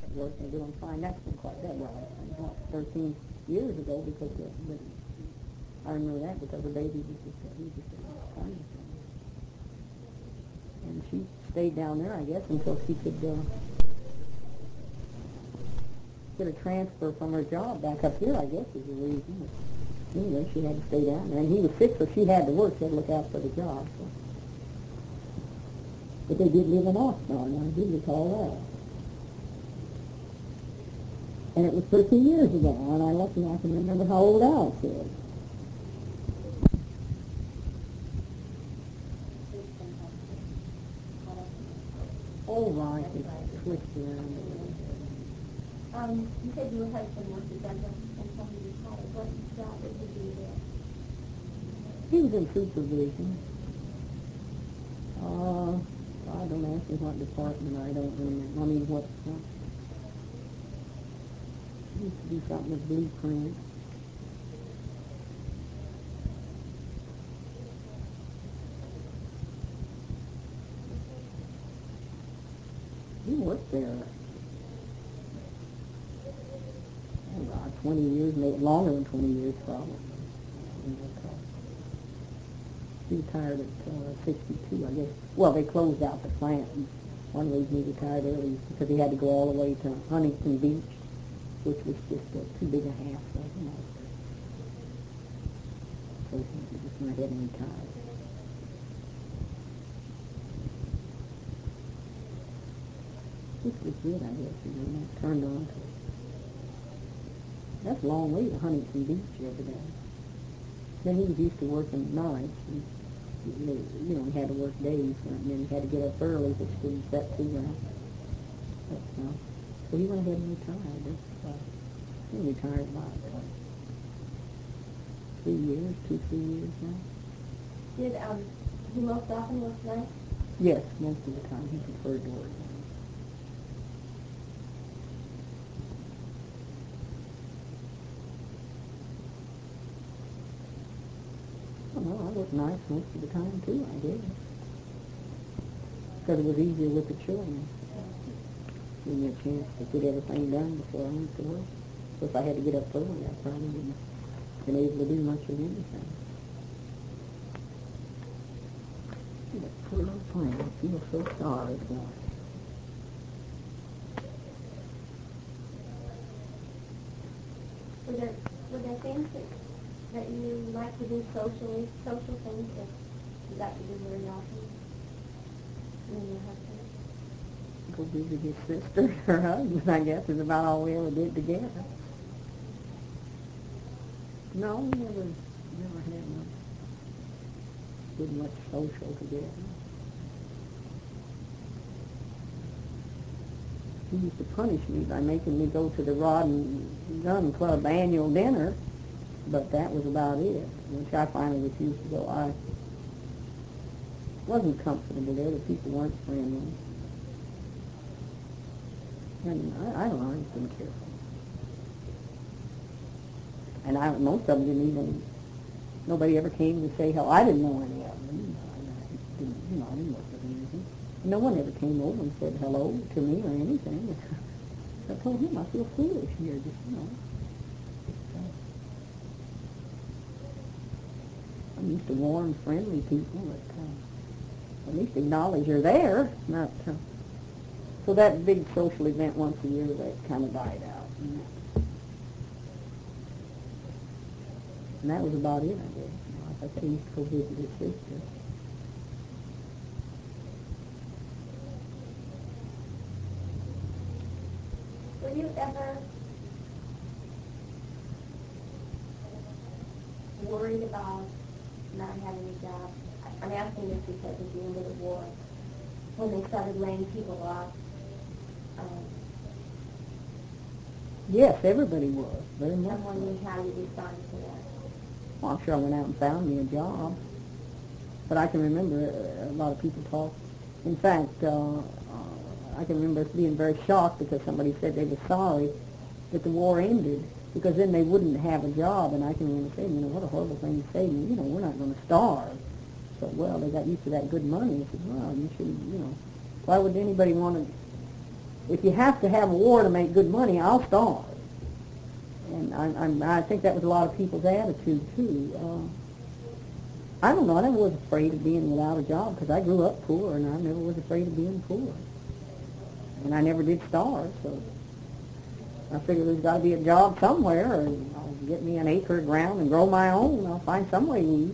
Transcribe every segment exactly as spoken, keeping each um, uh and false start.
work, they're doing fine. That's been quite that well. About thirteen years ago, because the, the, I remember that because the baby was just he was just a tiny thing. And she stayed down there, I guess, until she could uh, get a transfer from her job back up here, I guess, is the reason. But anyway, she had to stay down there. And he was sick, so she had to work. She had to look out for the job. So. But they did live in Oxnard, and I do recall that. And it was thirteen years ago, and I lucky I can remember how old Alice is. Oh, right, it's switched around. Um, you said your husband was a dental and somebody retired. What job did he do there? He was in supervision. Uh, I don't ask me what department, I don't remember. I mean, what, uh, he used to do something with Blueprint. He worked there oh, about twenty years, maybe longer than twenty years, probably. He retired at uh, sixty-two, I guess. Well, they closed out the plant, and one reason he retired early is because he had to go all the way to Huntington Beach, which was just uh, too big a hassle, you know. So he just went ahead and retired. This was good, I guess, you know, that turned on to it. That's a long way to Huntington Beach every day. Then he was used to working nights, and, you know, he had to work days, and then he had to get up early, which didn't set too well. But, uh, so he went ahead and retired. That's, uh, he retired about uh, three years, two, three years now. Did um, he most often work nights? Yes, most of the time. He preferred to work nights. Well, I worked nights most of the time, too, I guess. Because it was easier with the children. Gave me a chance to get everything done before I went to work. So if I had to get up early, I probably wouldn't have been able to do much of anything. That poor little plane, I feel so sorry for it. Were there, were there things that that you like to do socially, social things that you got to do very often? You and your husband? Go visit his sister, her husband, I guess, is about all we ever did together. No, we never, never had much, did much social together. He used to punish me by making me go to the Rod and Gun Club annual dinner, but that was about it, which I finally refused to go. I wasn't comfortable there. The people weren't friendly. And I, I don't know, I just didn't care for them. And I, most of them didn't even, nobody ever came to say hello. I didn't know any of them. I didn't, you know, I didn't work with anything. No one ever came over and said hello to me or anything. I told him I feel foolish here, just, you know. I'm used to warm, friendly people that uh, at least acknowledge you're there. Not uh, so that big social event once a year, that kind of died out. And, and that was about it, I guess. You know, like I said, I used to go visit his sister. Were you ever worried about not having a job? I'm asking this because at the end of the war, when they started laying people off, um, yes, everybody was, very much. I'm wondering how you responded to that. Well, I'm sure I went out and found me a job. But I can remember a lot of people talk. In fact, uh, uh, I can remember being very shocked because somebody said they were sorry that the war ended, because then they wouldn't have a job. And I can remember saying, you know, what a horrible thing to say. You know, we're not going to starve. So, well, they got used to that good money. I said, well, you should, you know, why would anybody want to if you have to have a war to make good money, I'll starve. And I, I'm, I think that was a lot of people's attitude, too. Uh, I don't know. I never was afraid of being without a job because I grew up poor, and I never was afraid of being poor. And I never did starve, so I figured there's got to be a job somewhere, and I'll get me an acre of ground and grow my own. I'll find some way to eat.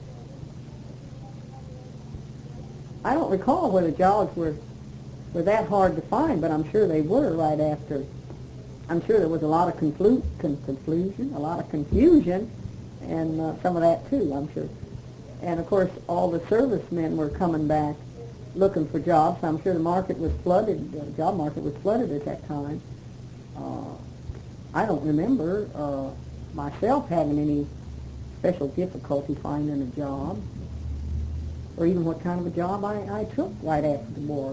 I don't recall whether jobs were, were that hard to find, but I'm sure they were right after. I'm sure there was a lot of conflu- con- confusion, a lot of confusion, and uh, some of that too, I'm sure. And of course, all the servicemen were coming back looking for jobs. I'm sure the market was flooded, the job market was flooded at that time. Uh, I don't remember uh, myself having any special difficulty finding a job, or even what kind of a job I, I took right after the war.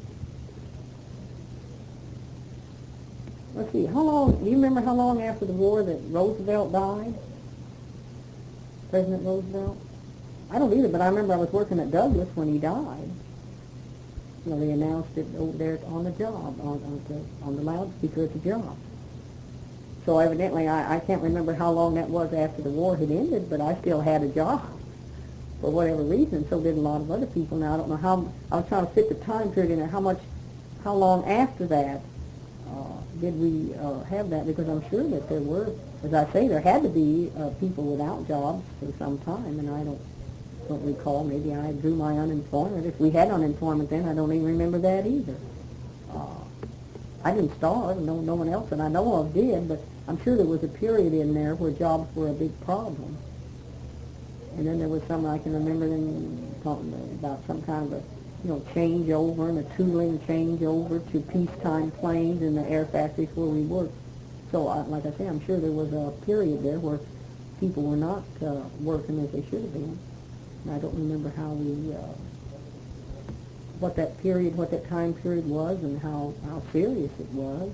Let's see, how long, do you remember how long after the war that Roosevelt died? President Roosevelt? I don't either, but I remember I was working at Douglas when he died. You know, they announced it over there on the job, on, on, the, on the loudspeaker at the job. So evidently, I, I can't remember how long that was after the war had ended, but I still had a job for whatever reason. So did a lot of other people. Now, I don't know how, I was trying to fit the time period in there, how much, how long after that uh, did we uh, have that, because I'm sure that there were, as I say, there had to be uh, people without jobs for some time, and I don't don't recall. Maybe I drew my unemployment. If we had unemployment then, I don't even remember that either. Uh, I didn't starve. No, no one else that I know of did, but I'm sure there was a period in there where jobs were a big problem. And then there was some, I can remember them talking about some kind of a, you know, changeover and a tooling changeover to peacetime planes in the air factories where we worked. So, uh, like I say, I'm sure there was a period there where people were not uh, working as they should have been. And I don't remember how we, uh, what that period, what that time period was and how, how serious it was.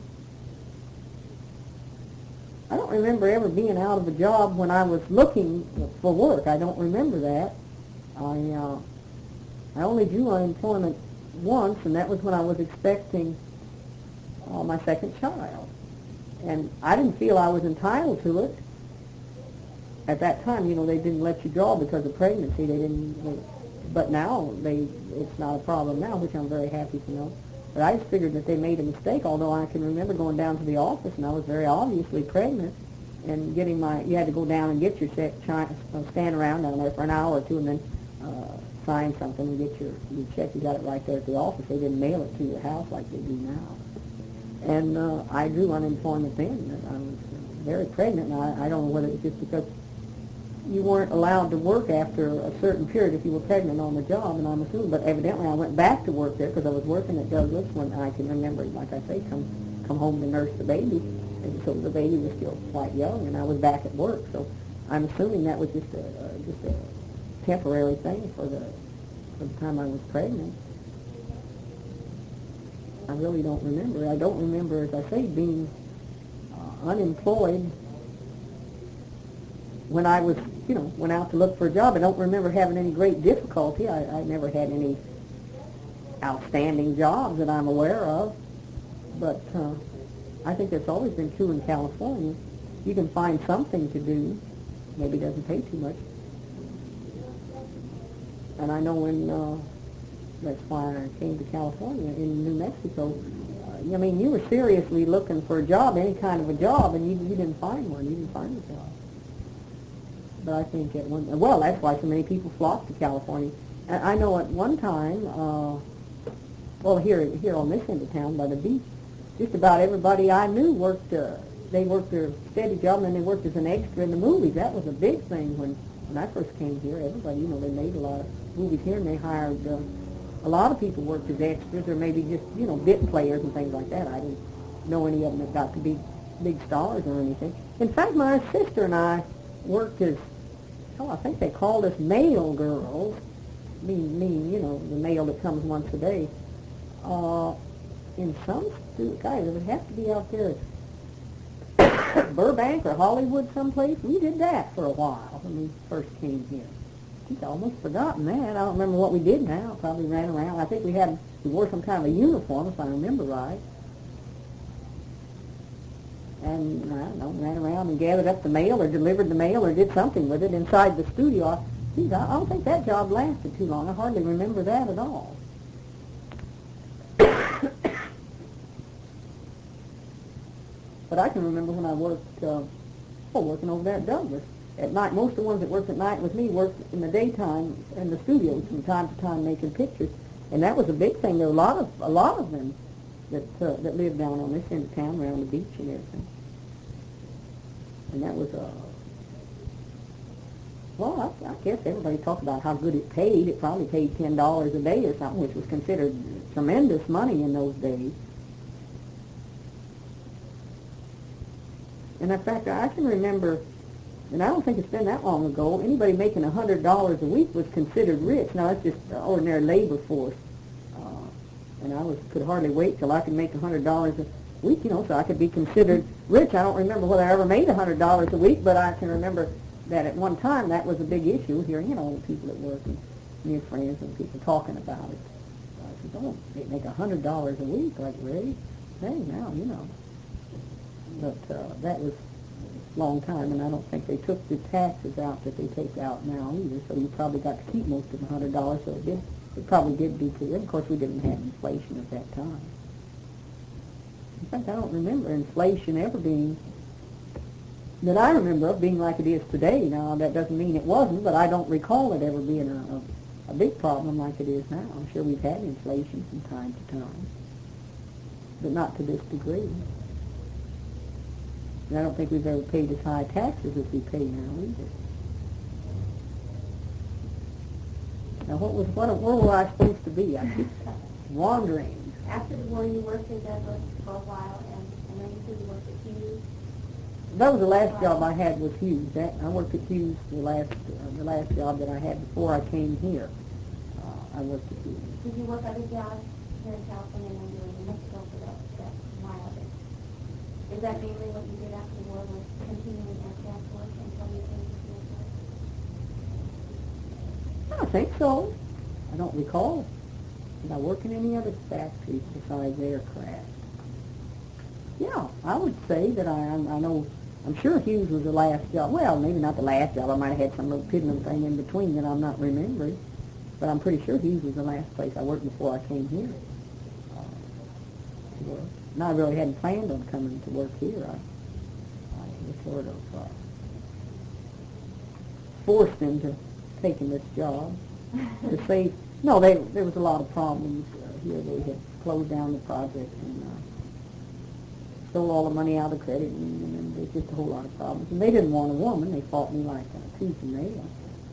I don't remember ever being out of a job when I was looking for work. I don't remember that. I, uh, I only drew unemployment once, and that was when I was expecting uh, my second child. And I didn't feel I was entitled to it. At that time, you know, they didn't let you draw because of pregnancy. They didn't, they, but now they, it's not a problem now, which I'm very happy to know. But I just figured that they made a mistake, although I can remember going down to the office, and I was very obviously pregnant, and getting my, you had to go down and get your check, try, uh, stand around down there for an hour or two, and then uh, sign something and get your, your check. You got it right there at the office. They didn't mail it to your house like they do now. And uh, I drew unemployment then. I was very pregnant, and I, I don't know whether it's just because you weren't allowed to work after a certain period if you were pregnant on the job, and I'm assuming, but evidently I went back to work there because I was working at Douglas when I can remember, like I say, come come home to nurse the baby, and so the baby was still quite young, and I was back at work, so I'm assuming that was just a, uh, just a temporary thing for the, for the time I was pregnant. I really don't remember. I don't remember, as I say, being uh, unemployed when I was, you know, went out to look for a job. I don't remember having any great difficulty. I, I never had any outstanding jobs that I'm aware of. But uh, I think that's always been true in California. You can find something to do. Maybe it doesn't pay too much. And I know when, uh, that's why I came to California, in New Mexico. Uh, I mean, you were seriously looking for a job, any kind of a job, and you, you didn't find one. You didn't find a job. But I think at one, well, that's why so many people flock to California. And I know at one time, uh, well, here here on this end of town by the beach, just about everybody I knew worked, uh, they worked their steady job, and then they worked as an extra in the movies. That was a big thing when, when I first came here. Everybody, you know, they made a lot of movies here, and they hired, uh, a lot of people worked as extras, or maybe just, you know, bit players and things like that. I didn't know any of them that got to be big stars or anything. In fact, my sister and I worked as, oh, I think they called us mail girls, mean, mean, you know, the mail that comes once a day. Uh, in some, guys, it would have to be out there at Burbank or Hollywood someplace. We did that for a while when we first came here. I've almost forgotten that. I don't remember what we did now. Probably ran around. I think we had, we wore some kind of a uniform, if I remember right. and I don't know, ran around and gathered up the mail or delivered the mail or did something with it inside the studio. I, geez, I don't think that job lasted too long. I hardly remember that at all. But I can remember when I worked, uh, oh, working over there at Douglas. At night, most of the ones that worked at night with me worked in the daytime in the studios from time to time making pictures. And that was a big thing. There were a lot of, a lot of them that uh, that lived down on this end of town around the beach and everything. And that was, uh, well, I, I guess everybody talked about how good it paid. It probably paid ten dollars a day or something, which was considered tremendous money in those days. And in fact, I can remember, and I don't think it's been that long ago, anybody making one hundred dollars a week was considered rich. Now, that's just uh, ordinary labor force. Uh, and I was could hardly wait till I could make one hundred dollars a week, you know, so I could be considered rich. I don't remember whether I ever made one hundred dollars a week, but I can remember that at one time that was a big issue here, you know, people at work and near friends and people talking about it. So I said, oh, they make one hundred dollars a week, like, really? Hey, now, you know. But uh, that was a long time, and I don't think they took the taxes out that they take out now either, so you probably got to keep most of the one hundred dollars, so it did, it probably did do pretty good. Of course, we didn't have inflation at that time. In fact, I don't remember inflation ever being, that I remember of being like it is today. Now, that doesn't mean it wasn't, but I don't recall it ever being a, a, a big problem like it is now. I'm sure we've had inflation from time to time, but not to this degree. And I don't think we've ever paid as high taxes as we pay now either. Now, what was what? Where were I supposed to be? I keep wandering. After the war, you worked at Douglas for a while, and, and then you said you worked at Hughes. That was the last job I had was Hughes. That, I worked at Hughes the last uh, the last job that I had before I came here. Uh, I worked at Hughes. Did you work other jobs here in California when you were in New Mexico for that, that while of it? Is that mainly what you did after the war, was continuing at that work until you came to New Mexico? I think so. I don't recall. Did I work in any other factories besides aircraft? Yeah, I would say that I, I know, I'm sure Hughes was the last job. Well, maybe not the last job. I might have had some little piddling thing in between that I'm not remembering. But I'm pretty sure Hughes was the last place I worked before I came here. Uh, to work. And I really hadn't planned on coming to work here. I, I was sort of uh, forced into taking this job to save. No, they, there was a lot of problems uh, here. They had closed down the project and uh, stole all the money out of the credit union, and there's just a whole lot of problems. And they didn't want a woman. They fought me like a tooth and nail.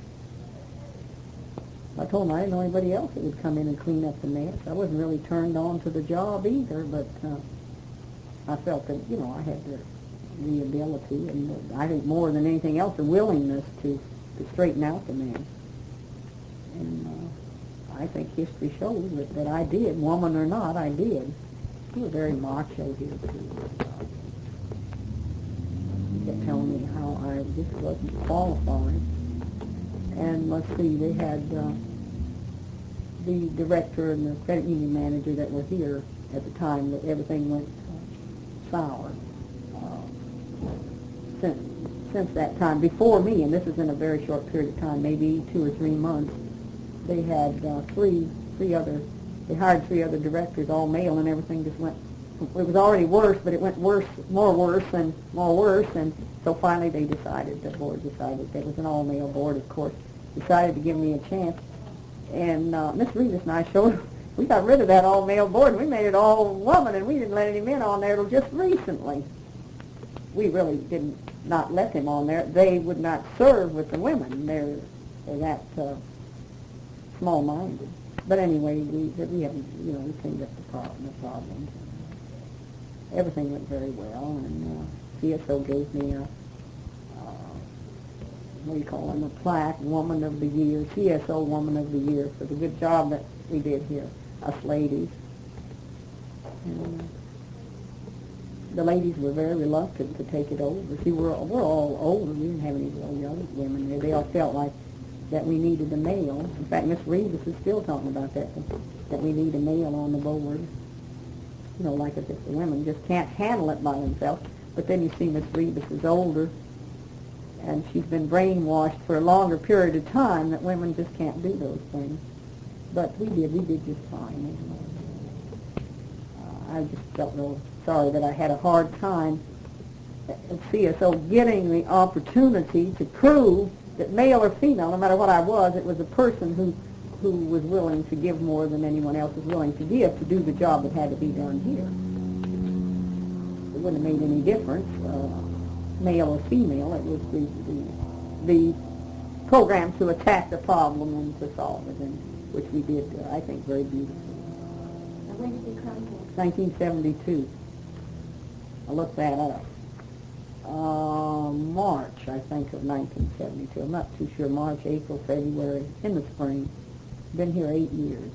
I told them I didn't know anybody else that would come in and clean up the mess. I wasn't really turned on to the job either, but uh, I felt that, you know, I had the, the ability, and I think more than anything else, the willingness to, to straighten out the mess. And uh, I think history shows that, that I did, woman or not, I did. We were very macho here, too. He kept telling me how I just wasn't qualified. And let's see, they had uh, the director and the credit union manager that were here at the time that everything went uh, sour. Uh, since, since that time, before me, and this is in a very short period of time, maybe two or three months, they had uh, three, three other, they hired three other directors, all male, and everything just went, it was already worse, but it went worse, more worse, and more worse, and so finally they decided, the board decided, that was an all-male board, of course, decided to give me a chance. And uh, Miss Rivas and I showed, we got rid of that all-male board, and we made it all woman, and we didn't let any men on there till just recently. We really didn't not let them on there. They would not serve with the women. They're, they're that uh, small-minded. But anyway, we we haven't, you know, we cleaned up the problem, the problems. Everything went very well, and uh, C S O gave me a, uh, what do you call them, a plaque, Woman of the Year, C S O Woman of the Year, for the good job that we did here, us ladies. And, uh, the ladies were very reluctant to take it over. See, we're, we're all older. We didn't have any real young women there. They all felt like that we needed a male. In fact, Miss Rivas is still talking about that, that we need a male on the board. You know, like as if the women just can't handle it by themselves. But then you see Miss Rebus is older, and she's been brainwashed for a longer period of time that women just can't do those things. But we did. We did just fine. Uh, I just felt real sorry that I had a hard time at C S O getting the opportunity to prove that male or female, no matter what I was, it was a person who, who was willing to give more than anyone else was willing to give to do the job that had to be done here. It wouldn't have made any difference, uh, male or female. It was the, the, the program to attack the problem and to solve it, and which we did, uh, I think, very beautifully. Now, when did you come here? nineteen seventy-two. I looked that up. Uh, March, I think, of nineteen seventy-two. I'm not too sure. March, April, February, in the spring. Been here eight years.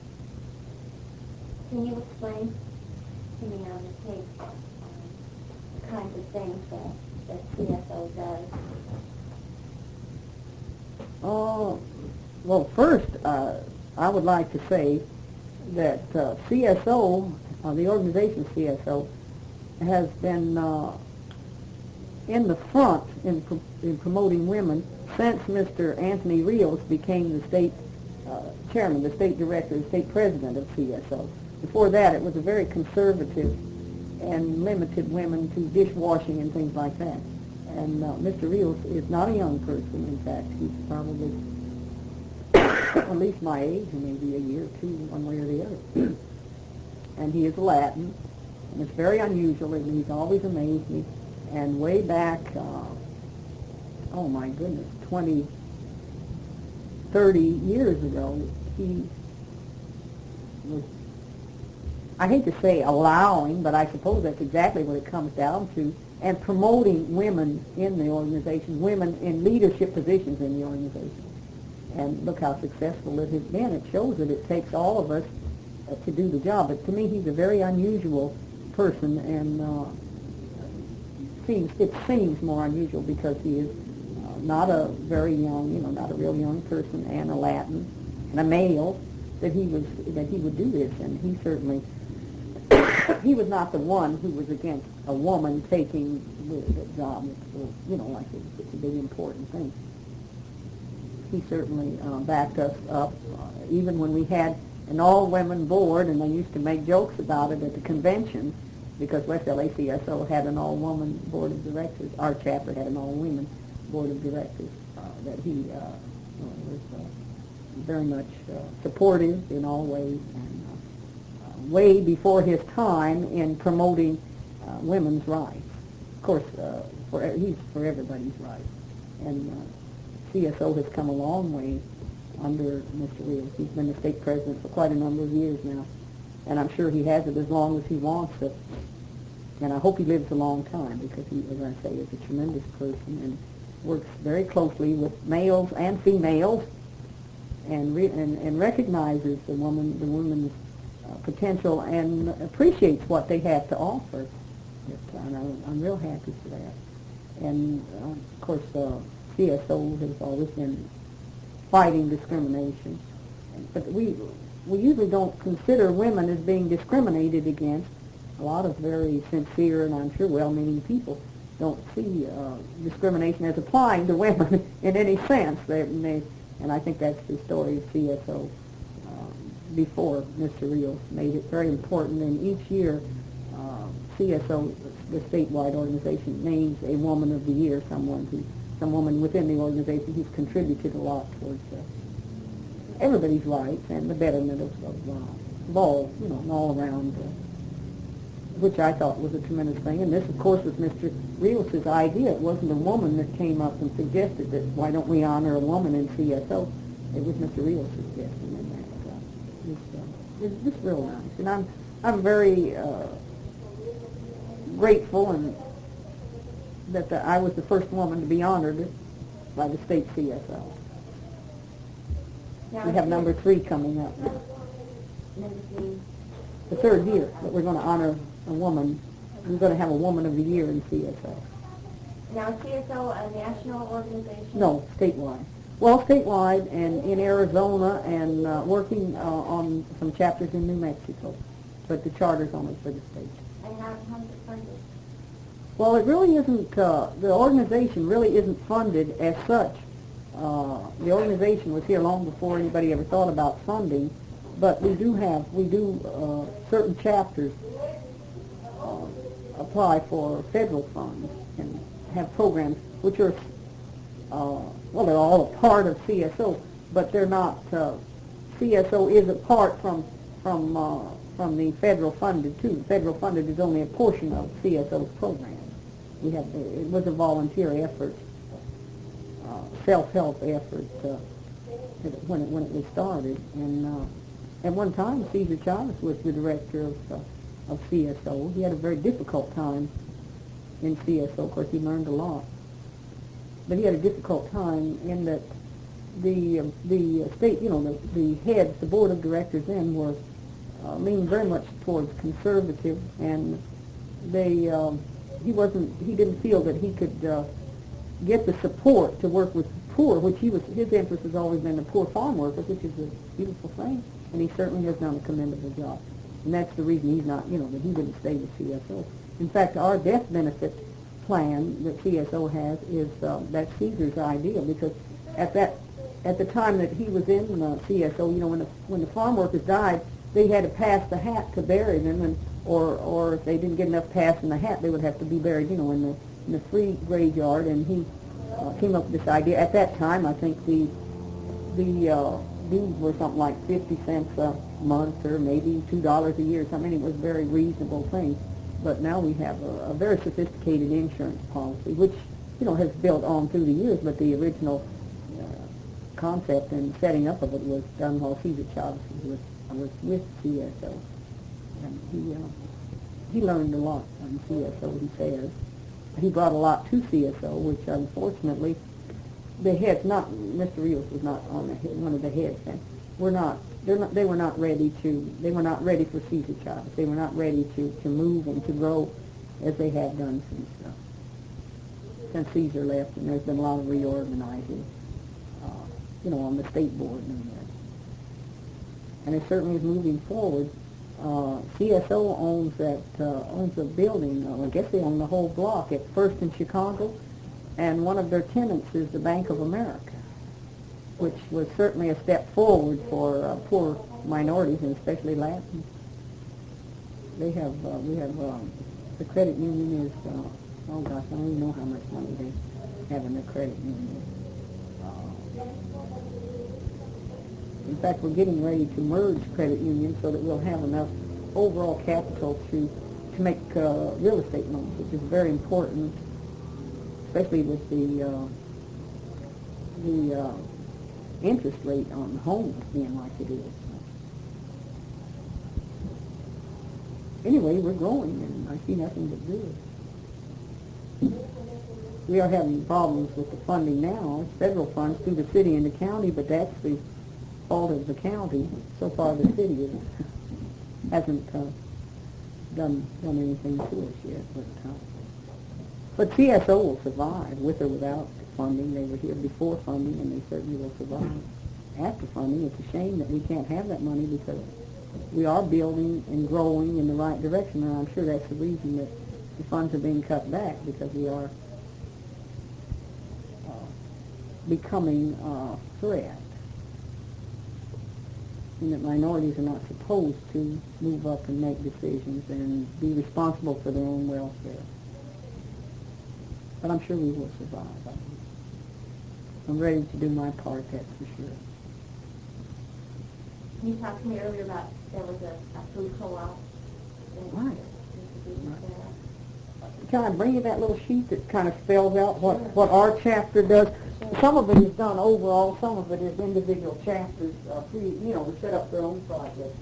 Can you explain to me on the tape um, the kinds of things that, that C S O does? Oh, well, first, uh, I would like to say that uh, C S O, uh, the organization C S O, has been uh, in the front in, pro- in promoting women since Mister Anthony Rios became the state uh, chairman, the state director, the state president of C S O. Before that, it was a very conservative and limited women to dishwashing and things like that. And uh, Mister Rios is not a young person. In fact, he's probably at least my age, or maybe a year or two, one way or the other. And he is Latin, and it's very unusual, and he's always amazed me. And way back, uh, oh my goodness, twenty, thirty years ago, he was, I hate to say allowing, but I suppose that's exactly what it comes down to, and promoting women in the organization, women in leadership positions in the organization. And look how successful it has been. It shows that it takes all of us uh, to do the job. But to me, he's a very unusual person, and uh, seems it seems more unusual because he is uh, not a very young, you know, not a real young person, and a Latin, and a male, that he was that he would do this. And he certainly he was not the one who was against a woman taking the, the job. You know, like it's, it's a big important thing. He certainly uh, backed us up, uh, even when we had an all-women board, and they used to make jokes about it at the convention, because West L A C S O had an all-woman board of directors. Our chapter had an all-women board of directors uh, that he uh, was uh, very much uh, supportive in all ways, and uh, way before his time in promoting uh, women's rights. Of course, uh, for he's for everybody's rights, and uh, C S O has come a long way under Mister Rios. He's been the state president for quite a number of years now, and I'm sure he has it as long as he wants it. And I hope he lives a long time, because he, as I say, is a tremendous person and works very closely with males and females, and re- and, and recognizes the woman, the woman's uh, potential, and appreciates what they have to offer. But, and I'm, I'm real happy for that. And uh, of course, uh, C S O has always been fighting discrimination, but we we usually don't consider women as being discriminated against. A lot of very sincere and I'm sure well-meaning people don't see uh, discrimination as applying to women in any sense. They, they, and I think that's the story of C S O um, before Mister Rios made it very important. And each year, uh, C S O, the statewide organization, names a Woman of the Year, someone who, some woman within the organization who's contributed a lot towards uh, everybody's rights and the betterment of, of, uh, of all, you know, an all-around. Uh, which I thought was a tremendous thing. And this, of course, was Mister Rios' idea. It wasn't a woman that came up and suggested that, why don't we honor a woman in C S O? It was Mister Rios' suggestion, and that uh, was, uh, it's just real nice. And I'm, I'm very uh, grateful and that the, I was the first woman to be honored by the state C S O. Now, We have number three coming up now. Number three. The third year that we're going to honor a woman. We're going to have a Woman of the Year in C S O. Now, is C S O a national organization? No, statewide. Well, statewide and in Arizona, and uh, working uh, on some chapters in New Mexico. But the charter's only for the state. And how, how is it funded? Well, it really isn't, uh, the organization really isn't funded as such. Uh, the organization was here long before anybody ever thought about funding, but we do have, we do, uh, certain chapters uh, apply for federal funds and have programs which are, uh, well, they're all a part of C S O, but they're not, uh, C S O is apart from, from, uh, from the federal funded too. Federal funded is only a portion of C S O's program. We have, it was a volunteer effort, uh, self-help effort uh, when it when it was started. And uh, at one time, Caesar Chavez was the director of uh, of C S O. He had a very difficult time in C S O. Of course, he learned a lot, but he had a difficult time in that the uh, the state, you know, the, the heads, the board of directors then were uh, leaned very much towards conservative, and they. Um, He wasn't. He didn't feel that he could uh, get the support to work with the poor, which he was. His interest has always been the poor farm workers, which is a beautiful thing, and he certainly has done a commendable job. And that's the reason he's not. You know, that he didn't stay with C S O. In fact, our death benefit plan that C S O has is uh, that's Caesar's idea, because at that at the time that he was in uh, C S O, you know, when the when the farm workers died, they had to pass the hat to bury them, and or or if they didn't get enough pass in the hat, they would have to be buried, you know, in the in the free graveyard. And he uh, came up with this idea. At that time, I think the the uh, dues were something like fifty cents a month, or maybe two dollars a year or something. It was a very reasonable thing. But now we have a, a very sophisticated insurance policy, which you know has built on through the years. But the original uh, concept and setting up of it was done while Caesar Chavez was was with C S O. And he uh, he learned a lot from C S O, he says. He brought a lot to C S O, which unfortunately the heads, not Mister Rios was not on the head, one of the heads then, were not. They're not. They were not ready to. They were not ready for Caesar Chavez. They were not ready to, to move and to grow as they had done since uh, since Caesar left. And there's been a lot of reorganizing, uh, you know, on the state board and that. And it certainly is moving forward. Uh, C S O owns that uh, owns a building. Uh, I guess they own the whole block at First in Chicago, and one of their tenants is the Bank of America, which was certainly a step forward for uh, poor minorities and especially Latins. They have uh, we have um, the credit union is uh, oh gosh, I don't even know how much money they have in the credit union. Uh, In fact, we're getting ready to merge credit unions so that we'll have enough overall capital to to make uh, real estate loans, which is very important, especially with the uh, the uh, interest rate on homes being like it is. Anyway, we're growing, and I see nothing but good. We are having problems with the funding now. It's federal funds through the city and the county, but that's the fault of the county. So far, the city is, hasn't uh, done done anything to us yet. But uh, but C S O will survive with or without funding. They were here before funding, and they certainly will survive after funding. It's a shame that we can't have that money because we are building and growing in the right direction, and I'm sure that's the reason that the funds are being cut back, because we are uh, becoming a threat. And that minorities are not supposed to move up and make decisions and be responsible for their own welfare. But I'm sure we will survive. I'm ready to do my part, that's for sure. You talked to me earlier about there was a, a food co-op. Right. Can I bring you that little sheet that kind of spells out what, what our chapter does? Some of it is done overall, some of it is individual chapters, uh, free, you know, to set up their own projects.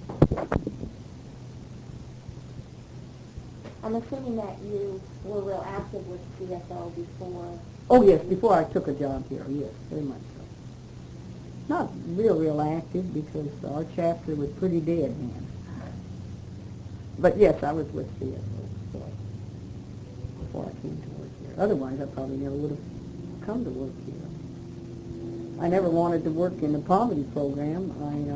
I'm assuming that you were real active with C S O before. Oh, yes, before I took a job here, yes, very much so. Not real, real active, because our chapter was pretty dead then. But yes, I was with C S O before, before I came to work here. Otherwise, I probably never would have come to work here. I never wanted to work in the poverty program. I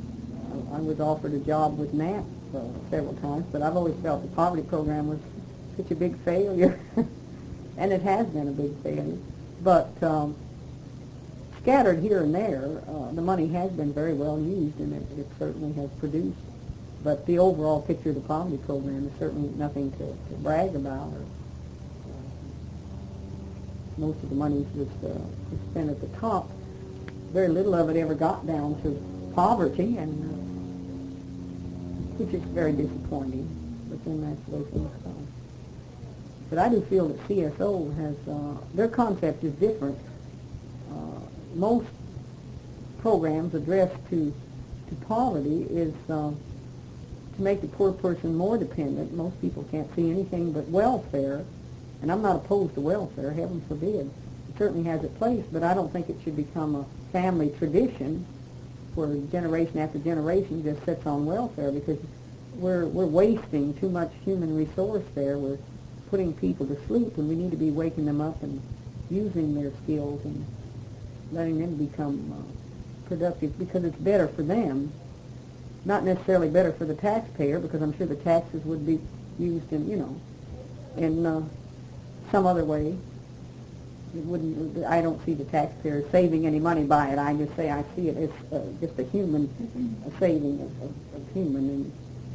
uh, I was offered a job with N A P uh, several times, but I've always felt the poverty program was such a big failure, and it has been a big failure. But um, scattered here and there, uh, the money has been very well used, and it, it certainly has produced. But the overall picture of the poverty program is certainly nothing to, to brag about. Or, uh, most of the money was uh, spent at the top. Very little of it ever got down to poverty, and uh, which is very disappointing. But then that's the way things go. But I do feel that C S O has uh, their concept is different. Uh, most programs addressed to to poverty is uh, to make the poor person more dependent. Most people can't see anything but welfare, and I'm not opposed to welfare, heaven forbid. It certainly has its place, but I don't think it should become a family tradition where generation after generation just sits on welfare, because we're we're wasting too much human resource there. We're putting people to sleep, and we need to be waking them up and using their skills and letting them become uh, productive, because it's better for them. Not necessarily better for the taxpayer, because I'm sure the taxes would be used in, you know, in uh, some other way. It wouldn't. I don't see the taxpayer saving any money by it. I just say I see it as uh, just a human a saving of, of, of human. And,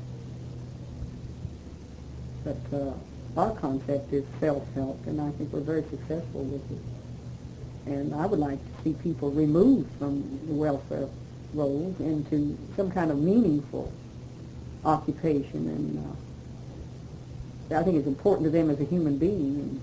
but uh, our concept is self-help, and I think we're very successful with it. And I would like to see people removed from the welfare roles into some kind of meaningful occupation, and uh, I think it's important to them as a human being.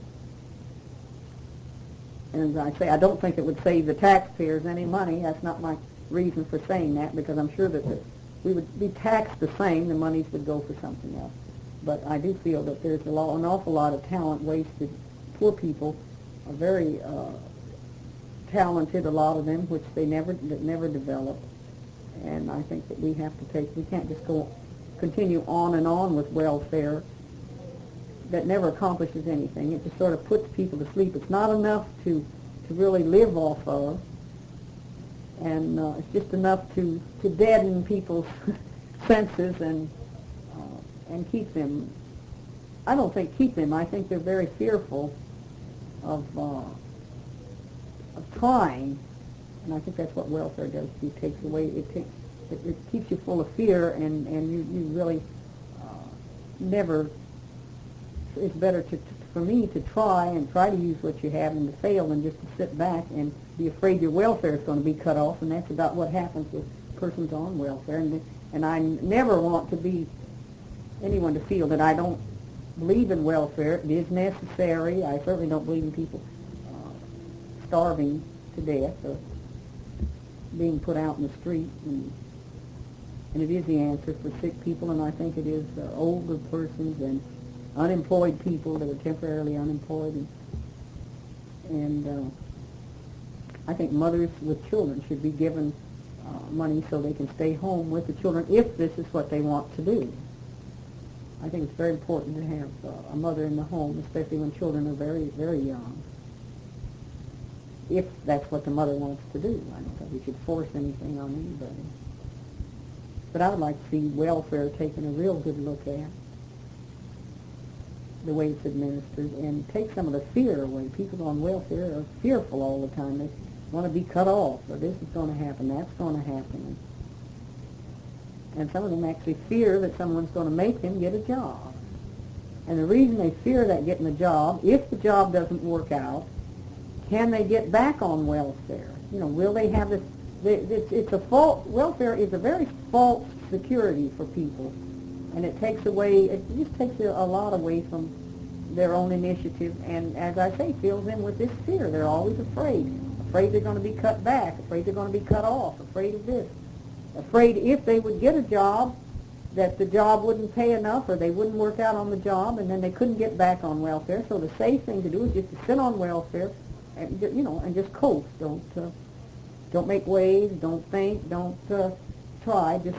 And, and as I say, I don't think it would save the taxpayers any money. That's not my reason for saying that, because I'm sure that the, we would be taxed the same. The monies would go for something else. But I do feel that there's a lot, an awful lot of talent wasted. Poor people are very uh, talented, a lot of them, which they never that never develop. And I think that we have to take, we can't just go continue on and on with welfare that never accomplishes anything. It just sort of puts people to sleep. It's not enough to, to really live off of, and uh, it's just enough to, to deaden people's senses and uh, and keep them, I don't think keep them, I think they're very fearful of uh, of trying, and I think that's what welfare does. It takes away, it takes, it, it keeps you full of fear, and, and you, you really uh, never, it's better to, to, for me to try and try to use what you have and to fail than just to sit back and be afraid your welfare is going to be cut off, and that's about what happens with persons on welfare. And, and I never want to be anyone to feel that I don't believe in welfare. It is necessary. I certainly don't believe in people starving to death or being put out in the street, and, and it is the answer for sick people, and I think it is uh, older persons and unemployed people that are temporarily unemployed, and, and uh, I think mothers with children should be given uh, money so they can stay home with the children if this is what they want to do. I think it's very important to have uh, a mother in the home, especially when children are very, very young, if that's what the mother wants to do. I don't think we should force anything on anybody. But I would like to see welfare taken a real good look at, the way it's administered, and take some of the fear away. People on welfare are fearful all the time. They want to be cut off, or this is going to happen, that's going to happen. And some of them actually fear that someone's going to make them get a job. And the reason they fear that getting a job, if the job doesn't work out, can they get back on welfare? You know, will they have this? It's, it's a false, welfare is a very false security for people, and it takes away, it just takes a, a lot away from their own initiative, and as I say, fills them with this fear. They're always afraid, afraid they're going to be cut back, afraid they're going to be cut off, afraid of this, afraid if they would get a job, that the job wouldn't pay enough, or they wouldn't work out on the job, and then they couldn't get back on welfare. So the safe thing to do is just to sit on welfare, and you know, and just coast. Don't uh, don't make waves. Don't think. Don't uh, try. Just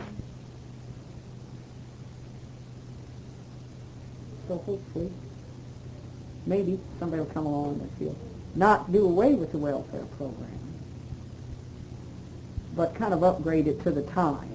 so hopefully, maybe somebody will come along and feel not do away with the welfare program, but kind of upgrade it to the time.